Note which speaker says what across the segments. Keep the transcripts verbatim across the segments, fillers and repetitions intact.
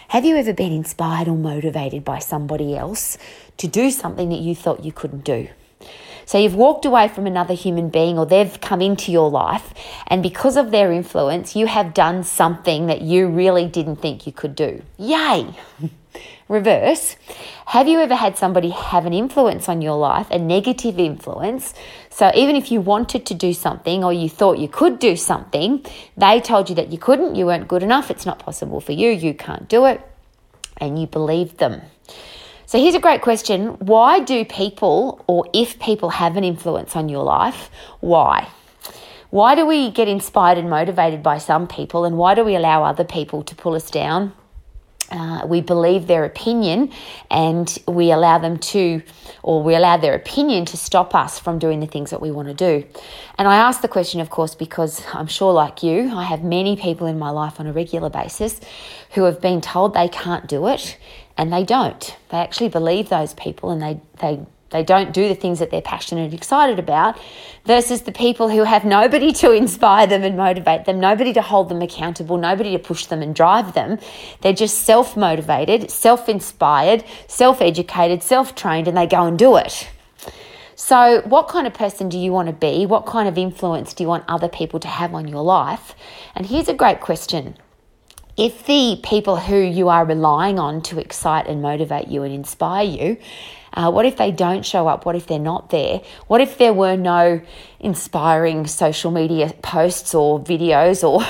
Speaker 1: Have you ever been inspired or motivated by somebody else to do something that you thought you couldn't do? So you've walked away from another human being, or they've come into your life, and because of their influence, you have done something that you really didn't think you could do. Yay! Reverse, have you ever had somebody have an influence on your life, a negative influence? So even if you wanted to do something or you thought you could do something, they told you that you couldn't, you weren't good enough, it's not possible for you, you can't do it, and you believed them. So here's a great question. Why do people, or if people have an influence on your life, why? Why do we get inspired and motivated by some people, and why do we allow other people to pull us down? Uh, we believe their opinion, and we allow them to, or we allow their opinion to stop us from doing the things that we want to do. And I ask the question, of course, because I'm sure like you, I have many people in my life on a regular basis who have been told they can't do it, and they don't. They actually believe those people, and they they They don't do the things that they're passionate and excited about, versus the people who have nobody to inspire them and motivate them, nobody to hold them accountable, nobody to push them and drive them. They're just self-motivated, self-inspired, self-educated, self-trained, and they go and do it. So what kind of person do you want to be? What kind of influence do you want other people to have on your life? And here's a great question. If the people who you are relying on to excite and motivate you and inspire you, Uh, what if they don't show up? What if they're not there? What if there were no inspiring social media posts or videos or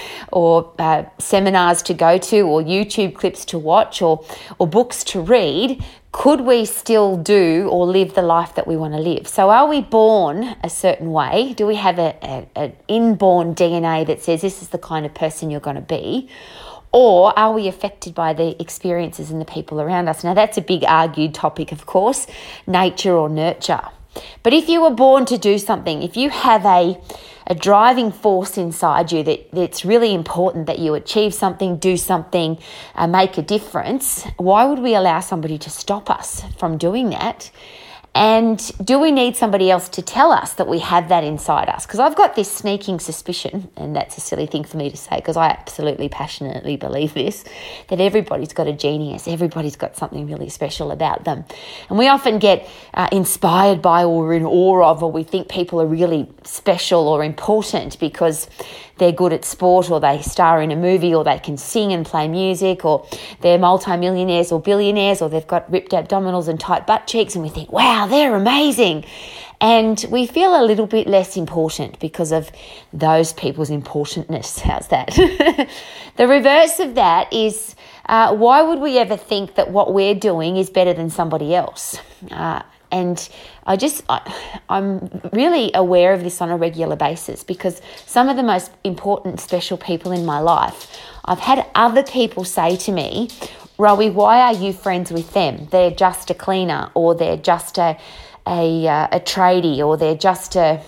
Speaker 1: or uh, seminars to go to, or YouTube clips to watch, or or books to read? Could we still do or live the life that we want to live? So are we born a certain way? Do we have a, a, an inborn D N A that says this is the kind of person you're going to be? Or are we affected by the experiences and the people around us? Now, that's a big argued topic, of course, nature or nurture. But if you were born to do something, if you have a, a driving force inside you that it's really important that you achieve something, do something, uh, make a difference, why would we allow somebody to stop us from doing that? And do we need somebody else to tell us that we have that inside us? Because I've got this sneaking suspicion, and that's a silly thing for me to say because I absolutely passionately believe this, that everybody's got a genius, everybody's got something really special about them. And we often get uh, inspired by, or we're in awe of, or we think people are really special or important because they're good at sport, or they star in a movie, or they can sing and play music, or they're multimillionaires or billionaires, or they've got ripped abdominals and tight butt cheeks, and we think, wow, they're amazing. And we feel a little bit less important because of those people's importantness. How's that? The reverse of that is, uh, why would we ever think that what we're doing is better than somebody else? Uh, And I just, I, I'm really aware of this on a regular basis because some of the most important, special people in my life, I've had other people say to me, Rowie, why are you friends with them? They're just a cleaner, or they're just a, a, uh, a tradie, or they're just a,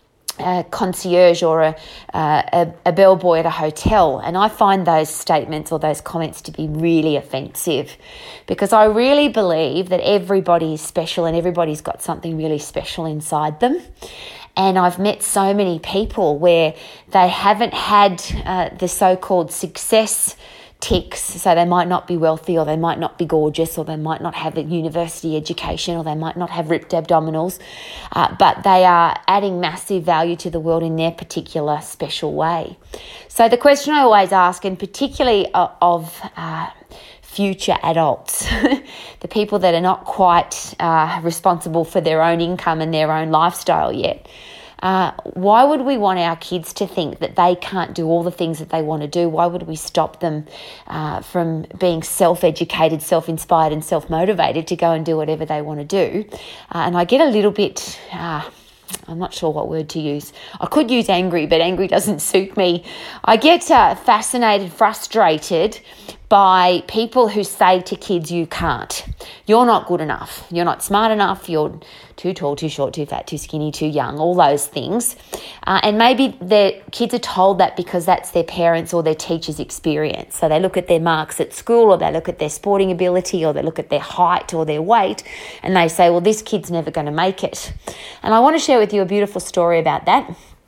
Speaker 1: a concierge, or a, uh, a, a bellboy at a hotel. And I find those statements or those comments to be really offensive, because I really believe that everybody is special and everybody's got something really special inside them. And I've met so many people where they haven't had uh, the so-called success ticks, so they might not be wealthy, or they might not be gorgeous, or they might not have a university education, or they might not have ripped abdominals, uh, but they are adding massive value to the world in their particular special way. So the question I always ask, and particularly of, of uh, future adults, the people that are not quite uh, responsible for their own income and their own lifestyle yet, Uh, why would we want our kids to think that they can't do all the things that they want to do? Why would we stop them uh, from being self-educated, self-inspired and self-motivated to go and do whatever they want to do? Uh, and I get a little bit, uh, I'm not sure what word to use. I could use angry, but angry doesn't suit me. I get uh, fascinated, frustrated by people who say to kids, you can't. You're not good enough. You're not smart enough. You're too tall, too short, too fat, too skinny, too young, all those things. Uh, and maybe the kids are told that because that's their parents' or their teacher's experience. So they look at their marks at school, or they look at their sporting ability, or they look at their height or their weight, and they say, well, this kid's never going to make it. And I want to share with you a beautiful story about that.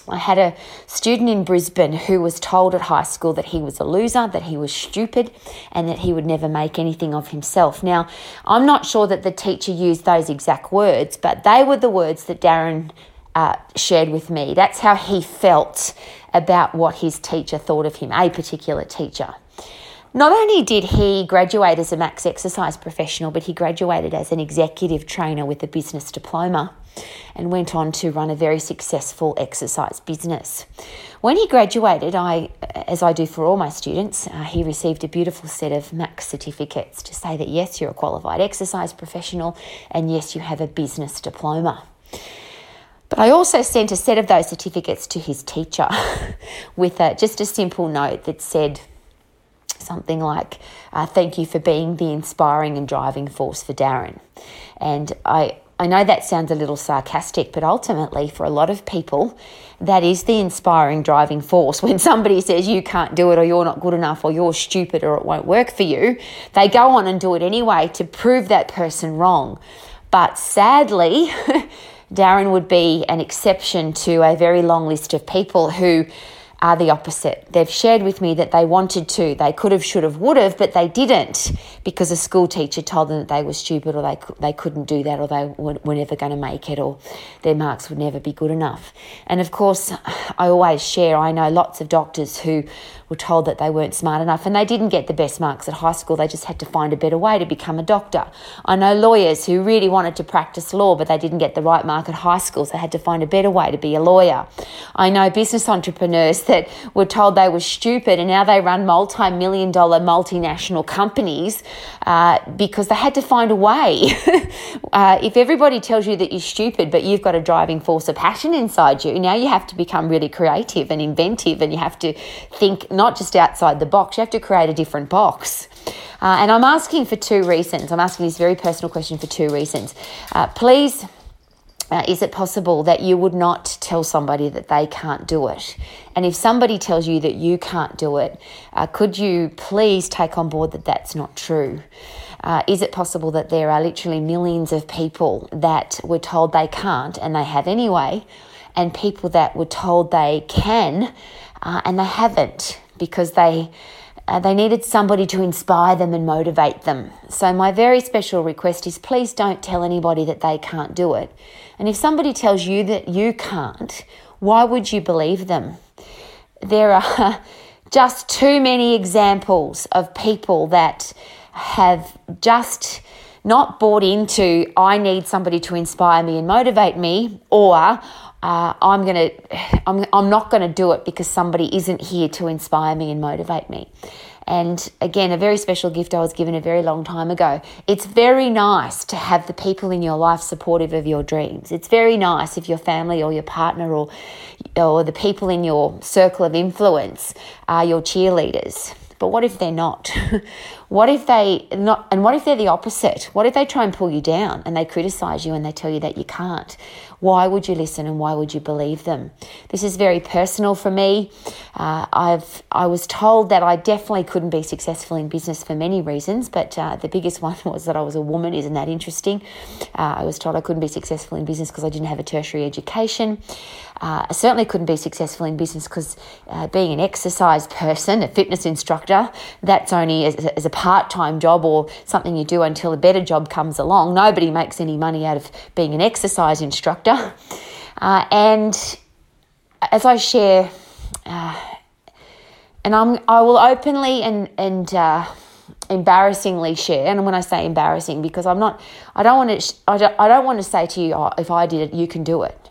Speaker 1: I had a student in Brisbane who was told at high school that he was a loser, that he was stupid, and that he would never make anything of himself. Now, I'm not sure that the teacher used those exact words, but they were the words that Darren uh, shared with me. That's how he felt about what his teacher thought of him, a particular teacher. Not only did he graduate as a max exercise professional, but he graduated as an executive trainer with a business diploma and went on to run a very successful exercise business. When he graduated, I, as I do for all my students, uh, he received a beautiful set of max certificates to say that yes, you're a qualified exercise professional, and yes, you have a business diploma. But I also sent a set of those certificates to his teacher with a, just a simple note that said something like, uh, thank you for being the inspiring and driving force for Darren. And I, I know that sounds a little sarcastic, but ultimately for a lot of people, that is the inspiring driving force. When somebody says you can't do it, or you're not good enough, or you're stupid, or it won't work for you, they go on and do it anyway to prove that person wrong. But sadly, Darren would be an exception to a very long list of people who are the opposite. They've shared with me that they wanted to, they could have, should have, would have, but they didn't because a school teacher told them that they were stupid, or they they couldn't do that, or they were never going to make it, or their marks would never be good enough. And of course, I always share, I know lots of doctors who were told that they weren't smart enough and they didn't get the best marks at high school. They just had to find a better way to become a doctor. I know lawyers who really wanted to practice law, but they didn't get the right mark at high school, so they had to find a better way to be a lawyer. I know business entrepreneurs that were told they were stupid and now they run multi-million dollar multinational companies uh, because they had to find a way. uh, if everybody tells you that you're stupid, but you've got a driving force of passion inside you, now you have to become really creative and inventive, and you have to think not just outside the box, you have to create a different box. Uh, and I'm asking for two reasons. I'm asking this very personal question for two reasons. Uh, please, uh, is it possible that you would not tell somebody that they can't do it? And if somebody tells you that you can't do it, uh, could you please take on board that that's not true? Uh, is it possible that there are literally millions of people that were told they can't and they have anyway, and people that were told they can uh, and they haven't because they uh, they needed somebody to inspire them and motivate them? So my very special request is, please don't tell anybody that they can't do it. And if somebody tells you that you can't, why would you believe them? There are just too many examples of people that have just not bought into, I need somebody to inspire me and motivate me, or uh, I'm gonna, I'm, I'm not going to do it because somebody isn't here to inspire me and motivate me. And again, a very special gift I was given a very long time ago. It's very nice to have the people in your life supportive of your dreams. It's very nice if your family or your partner or, or the people in your circle of influence are your cheerleaders. But what if they're not? What if they not? And what if they're the opposite? What if they try and pull you down and they criticize you and they tell you that you can't? Why would you listen and why would you believe them? This is very personal for me. Uh, I've I was told that I definitely couldn't be successful in business for many reasons, but uh, the biggest one was that I was a woman. Isn't that interesting? Uh, I was told I couldn't be successful in business because I didn't have a tertiary education. Uh, I certainly couldn't be successful in business because uh, being an exercise person, a fitness instructor, that's only as, as a part-time job or something you do until a better job comes along. Nobody makes any money out of being an exercise instructor. Uh, and as I share, uh, and I'm, I will openly and, and uh, embarrassingly share, and when I say embarrassing, because I'm not, I don't want to, I don't, I don't want to say to you, oh, if I did it, you can do it.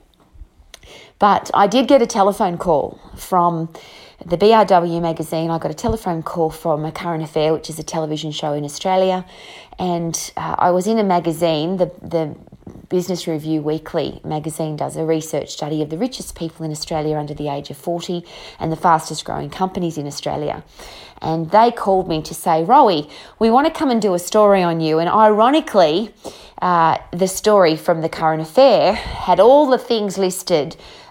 Speaker 1: But I did get a telephone call from the B R W magazine. I got a telephone call from A Current Affair, which is a television show in Australia. And uh, I was in a magazine, the, the Business Review Weekly magazine does a research study of the richest people in Australia under the age of forty and the fastest growing companies in Australia. And they called me to say, Rowie, we want to come and do a story on you. And ironically, uh, the story from The Current Affair had all the things listed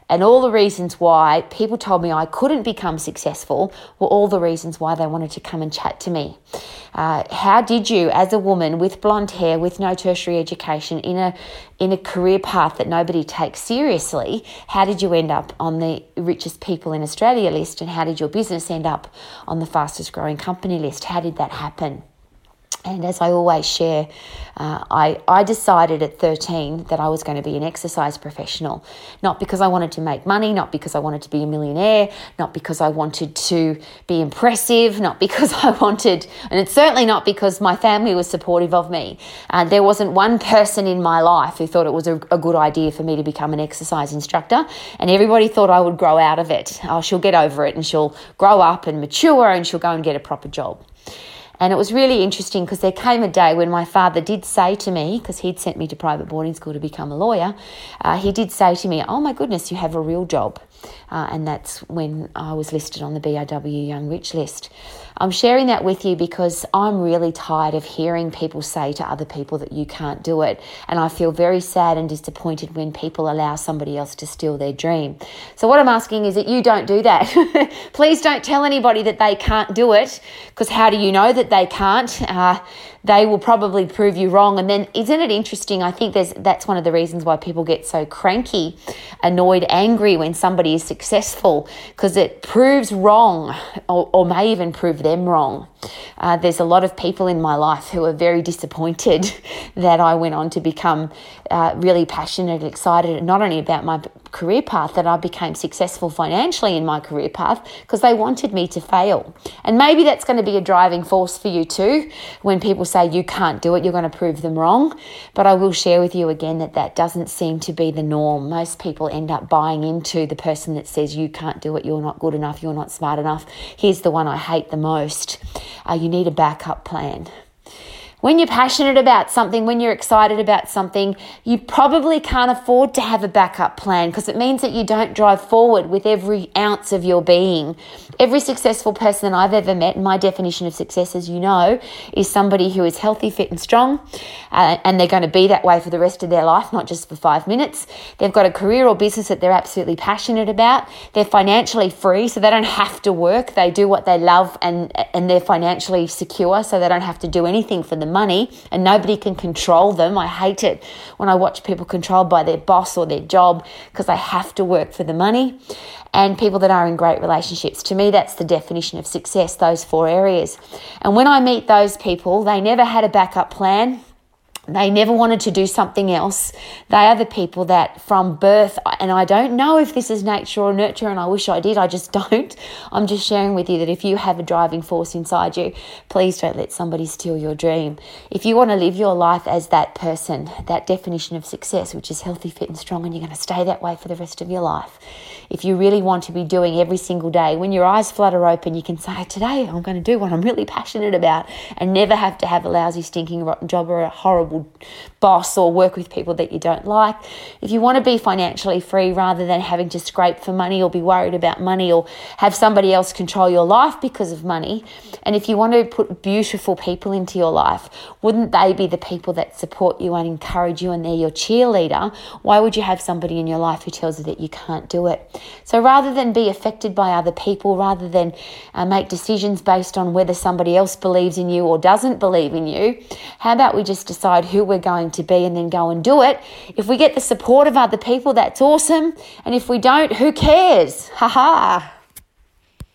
Speaker 1: And all the reasons why people told me I couldn't become successful were all the reasons why they wanted to come and chat to me. Uh, how did you, as a woman with blonde hair, with no tertiary education, in a in a career path that nobody takes seriously, how did you end up on the richest people in Australia list, and how did your business end up on the fastest growing company list? How did that happen? And as I always share, uh, I, I decided at thirteen that I was going to be an exercise professional, not because I wanted to make money, not because I wanted to be a millionaire, not because I wanted to be impressive, not because I wanted, and it's certainly not because my family was supportive of me. Uh, there wasn't one person in my life who thought it was a, a good idea for me to become an exercise instructor, and everybody thought I would grow out of it. Oh, she'll get over it and she'll grow up and mature and she'll go and get a proper job. And it was really interesting because there came a day when my father did say to me, because he'd sent me to private boarding school to become a lawyer, uh, he did say to me, "Oh my goodness, you have a real job." Uh, and that's when I was listed on the B R W Young Rich list. I'm sharing that with you because I'm really tired of hearing people say to other people that you can't do it. And I feel very sad and disappointed when people allow somebody else to steal their dream. So what I'm asking is that you don't do that. Please don't tell anybody that they can't do it, because how do you know that they can't? Uh, they will probably prove you wrong. And then isn't it interesting? I think there's that's one of the reasons why people get so cranky, annoyed, angry when somebody is successful, because it proves wrong, or, or may even prove them wrong. Uh, there's a lot of people in my life who are very disappointed that I went on to become uh, really passionate and excited, not only about my career path, that I became successful financially in my career path, because they wanted me to fail. And maybe that's going to be a driving force for you too. When people say you can't do it, you're going to prove them wrong. But I will share with you again that that doesn't seem to be the norm. Most people end up buying into the person that says you can't do it, you're not good enough, you're not smart enough. Here's the one I hate the most. Uh, you need a backup plan. When you're passionate about something, when you're excited about something, you probably can't afford to have a backup plan, because it means that you don't drive forward with every ounce of your being. Every successful person I've ever met, and my definition of success, as you know, is somebody who is healthy, fit and strong, uh, and they're going to be that way for the rest of their life, not just for five minutes. They've got a career or business that they're absolutely passionate about. They're financially free, so they don't have to work. They do what they love, and, and they're financially secure, so they don't have to do anything for the money, and nobody can control them. I hate it when I watch people controlled by their boss or their job because they have to work for the money. And people that are in great relationships. To me, that's the definition of success, those four areas. And when I meet those people, they never had a backup plan. They never wanted to do something else. They are the people that from birth, and I don't know if this is nature or nurture, and I wish I did, I just don't. I'm just sharing with you that if you have a driving force inside you, please don't let somebody steal your dream. If you want to live your life as that person, that definition of success, which is healthy, fit and strong, and you're going to stay that way for the rest of your life. If you really want to be doing every single day, when your eyes flutter open, you can say, today I'm going to do what I'm really passionate about, and never have to have a lousy, stinking, rotten job or a horrible boss or work with people that you don't like. If you want to be financially free rather than having to scrape for money or be worried about money or have somebody else control your life because of money, and if you want to put beautiful people into your life, wouldn't they be the people that support you and encourage you, and they're your cheerleader? Why would you have somebody in your life who tells you that you can't do it? So rather than be affected by other people, rather than uh, make decisions based on whether somebody else believes in you or doesn't believe in you, how about we just decide who we're going to be and then go and do it? If we get the support of other people, that's awesome. And if we don't, who cares? Ha ha.